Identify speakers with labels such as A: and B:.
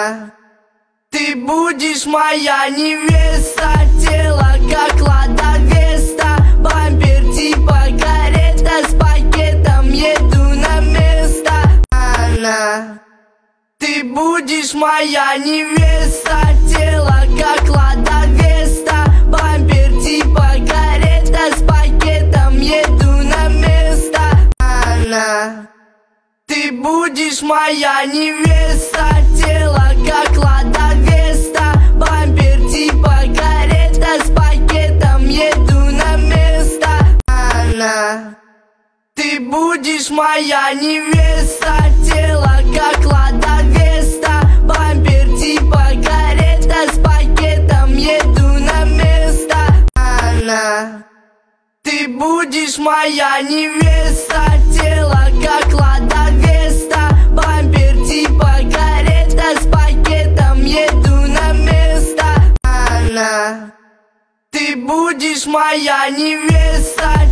A: Анна, ты будешь моя невеста, тело как Лада Веста, бампер типа карета, с пакетом еду на место. Анна, ты будешь моя невеста, тело как Лада Веста, бампер типа карета, с пакетом еду на место. Анна, ты будешь моя невеста, тело как Лада Веста, бампер типа карета, с пакетом еду на место. Анна, ты будешь моя невеста, тело как Лада Веста, бампер типа карета, с пакетом еду на место. Анна, ты будешь моя невеста, тело как Лада Веста, бампер типа карета, с пакетом еду на место. Анна, ты будешь моя невеста,